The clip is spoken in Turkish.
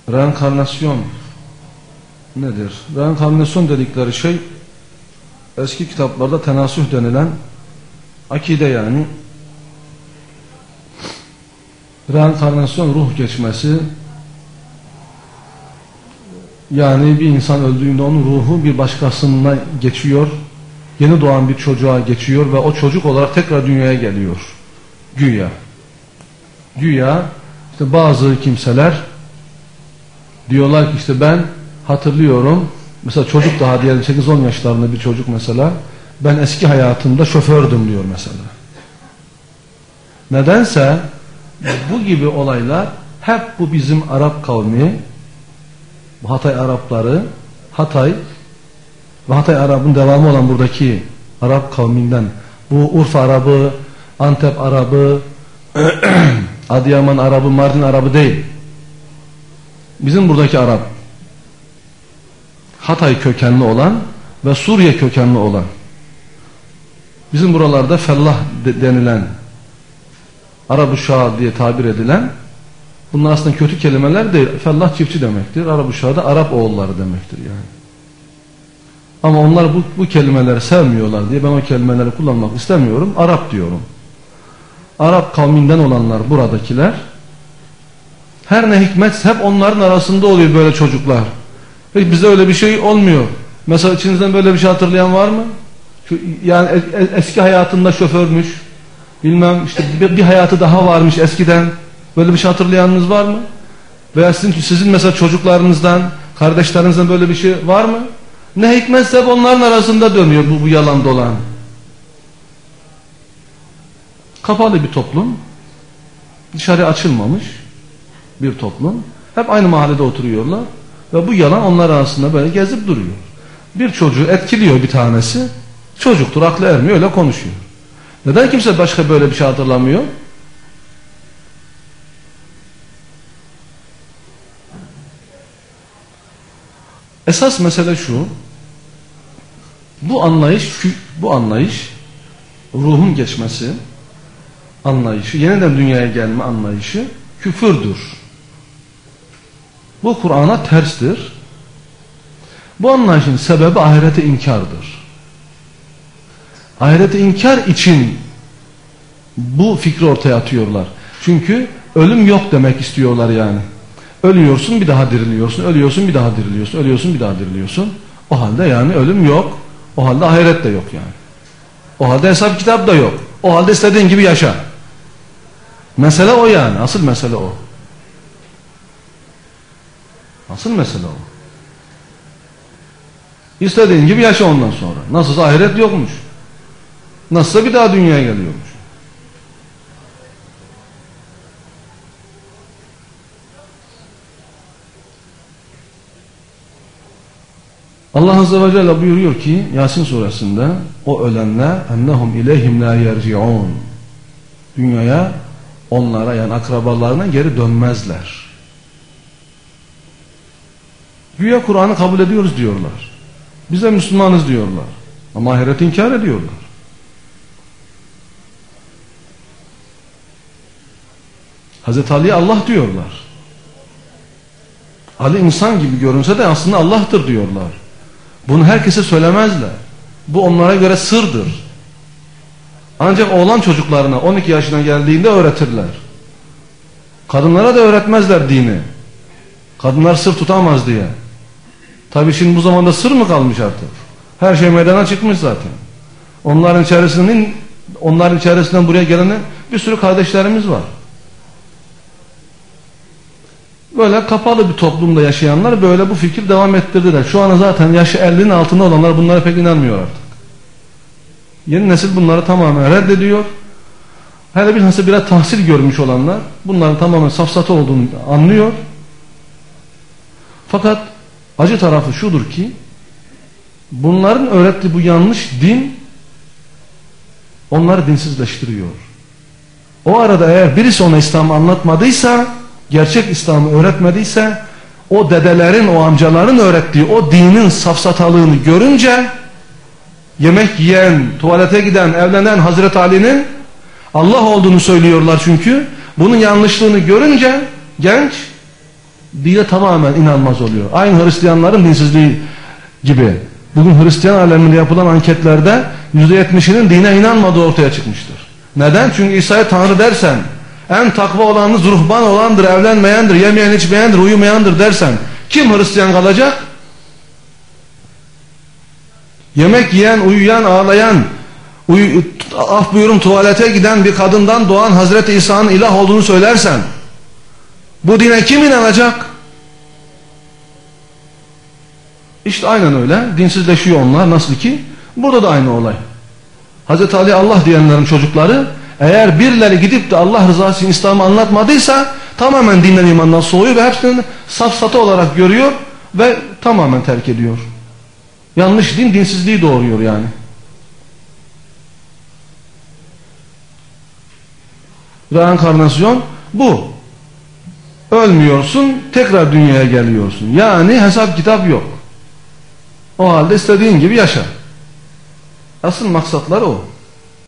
Reenkarnasyon nedir? Reenkarnasyon dedikleri şey eski kitaplarda tenasüh denilen akide, yani reenkarnasyon ruh geçmesi, yani bir insan öldüğünde onun ruhu bir başkasına geçiyor, yeni doğan bir çocuğa geçiyor ve o çocuk olarak tekrar dünyaya geliyor. Güya işte bazı kimseler diyorlar ki işte ben hatırlıyorum, mesela çocuk daha diyelim 8-10 yaşlarında bir çocuk mesela, ben eski hayatımda şofördüm diyor mesela. Nedense bu gibi olaylar hep bu bizim Arap kavmi, Hatay Arapları, Hatay ve Hatay Arap'ın devamı olan buradaki Arap kavminden, bu Urfa Arabı, Antep Arabı, Adıyaman Arabı, Mardin Arabı değil. Bizim buradaki Arap, Hatay kökenli olan ve Suriye kökenli olan, bizim buralarda fellah denilen, Arap uşağı diye tabir edilen, bunlar aslında kötü kelimeler değil. Fellah çiftçi demektir. Arap uşağı da Arap oğulları demektir yani. Ama onlar bu kelimeleri sevmiyorlar diye ben o kelimeleri kullanmak istemiyorum. Arap diyorum. Arap kavminden olanlar buradakiler, her ne hikmet hep onların arasında oluyor böyle çocuklar. Peki bizde öyle bir şey olmuyor. Mesela içinizden böyle bir şey hatırlayan var mı? Yani eski hayatında şoförmüş, bilmem işte bir hayatı daha varmış eskiden. Böyle bir şey hatırlayanınız var mı? Veya sizin mesela çocuklarınızdan, kardeşlerinizden böyle bir şey var mı? Ne hikmetse hep onların arasında dönüyor bu yalan dolan. Kapalı bir toplum, dışarı açılmamış bir toplum. Hep aynı mahallede oturuyorlar ve bu yalan onlar arasında böyle gezip duruyor. Bir çocuğu etkiliyor bir tanesi, çocuktur, aklı ermiyor, öyle konuşuyor. Neden kimse başka böyle bir şey hatırlamıyor? Esas mesele şu, bu anlayış, ruhun geçmesi anlayışı, yeniden dünyaya gelme anlayışı küfürdür. Bu Kur'an'a terstir. Bu anlayışın sebebi ahirete inkardır. Ahirete inkar için bu fikri ortaya atıyorlar. Çünkü ölüm yok demek istiyorlar yani. Ölüyorsun bir daha diriliyorsun, ölüyorsun bir daha diriliyorsun, ölüyorsun bir daha diriliyorsun. O halde yani ölüm yok, o halde ahiret de yok yani. O halde hesap kitap da yok. O halde istediğin gibi yaşa. Mesele o yani, asıl mesele o. Asıl mesele o. İstediğin gibi yaşa ondan sonra. Nasılsa ahiret yokmuş. Nasılsa bir daha dünyaya geliyormuş. Allah Azze ve Celle buyuruyor ki Yasin suresinde, o ölenler ennehum ileyhim la yerci'un, dünyaya, onlara yani akrabalarına geri dönmezler. Güya Kur'an'ı kabul ediyoruz diyorlar. Biz de Müslümanız diyorlar. Ama ahireti inkar ediyorlar. Hazreti Ali'ye Allah diyorlar. Ali insan gibi görünse de aslında Allah'tır diyorlar. Bunu herkese söylemezler. Bu onlara göre sırdır. Ancak oğlan çocuklarına 12 yaşına geldiğinde öğretirler. Kadınlara da öğretmezler dini. Kadınlar sır tutamaz diye. Tabii şimdi bu zamanda sır mı kalmış artık? Her şey meydana çıkmış zaten. Onların içerisinden buraya gelen bir sürü kardeşlerimiz var. Böyle kapalı bir toplumda yaşayanlar böyle bu fikir devam ettirdiler. Şu an zaten yaşı 50'nin altında olanlar bunlara pek inanmıyor artık. Yeni nesil bunları tamamen reddediyor. Hele bilhassa biraz tahsil görmüş olanlar bunların tamamen safsata olduğunu anlıyor. Fakat acı tarafı şudur ki bunların öğrettiği bu yanlış din onları dinsizleştiriyor. O arada eğer birisi ona İslam'ı anlatmadıysa, gerçek İslam'ı öğretmediyse, o dedelerin, o amcaların öğrettiği o dinin safsatalığını görünce, yemek yiyen, tuvalete giden, evlenen Hazreti Ali'nin Allah olduğunu söylüyorlar çünkü. Bunun yanlışlığını görünce genç, dine tamamen inanmaz oluyor. Aynı Hristiyanların dinsizliği gibi. Bugün Hristiyan aleminde yapılan anketlerde %70'inin dine inanmadığı ortaya çıkmıştır. Neden? Çünkü İsa'ya Tanrı dersen, en takva olanınız ruhban olandır, evlenmeyendir, yemeyen içmeyendir, uyumayandır dersen, kim Hristiyan kalacak? Yemek yiyen, uyuyan, ağlayan, af buyurun tuvalete giden bir kadından doğan Hazreti İsa'nın ilah olduğunu söylersen, bu dine kim inanacak? İşte aynen öyle. Dinsizleşiyor onlar. Nasıl ki? Burada da aynı olay. Hazreti Ali Allah diyenlerin çocukları, eğer birileri gidip de Allah rızası için İslam'ı anlatmadıysa tamamen dinden imandan soğuyor ve hepsini safsata olarak görüyor ve tamamen terk ediyor. Yanlış din dinsizliği doğuruyor yani. Reenkarnasyon bu. Ölmüyorsun, tekrar dünyaya geliyorsun. Yani hesap kitap yok. O halde istediğin gibi yaşa. Asıl maksatları o.